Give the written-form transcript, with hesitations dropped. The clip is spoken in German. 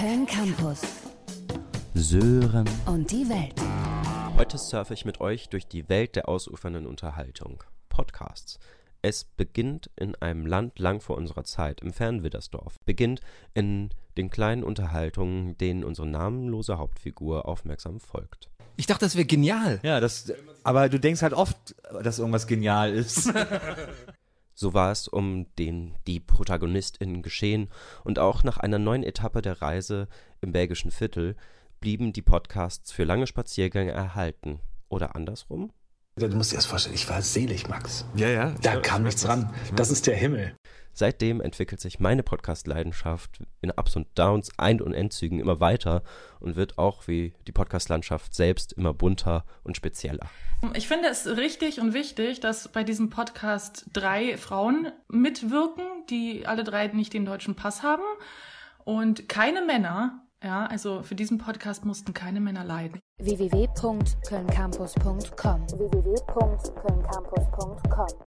Köln Campus. Sören Und die Welt. Heute surfe ich mit euch durch die Welt der ausufernden Unterhaltung. Podcasts. Es beginnt in einem Land lang vor unserer Zeit, im fernen Widdersdorf. Beginnt in den kleinen Unterhaltungen, denen unsere namenlose Hauptfigur aufmerksam folgt. Ich dachte, das wäre genial. Ja, aber du denkst halt oft, dass irgendwas genial ist. So war es um die ProtagonistInnen geschehen und auch nach einer neuen Etappe der Reise im belgischen Viertel blieben die Podcasts für lange Spaziergänge erhalten. Oder andersrum? Du musst dir das vorstellen, ich war selig, Max. Ja. Da kam nichts ran. Das ist der Himmel. Seitdem entwickelt sich meine Podcast-Leidenschaft in Ups und Downs, Ein- und Endzügen immer weiter und wird auch wie die Podcast-Landschaft selbst immer bunter und spezieller. Ich finde es richtig und wichtig, dass bei diesem Podcast 3 Frauen mitwirken, die alle 3 nicht den deutschen Pass haben und keine Männer. Ja, also für diesen Podcast mussten keine Männer leiden. www.kölncampus.com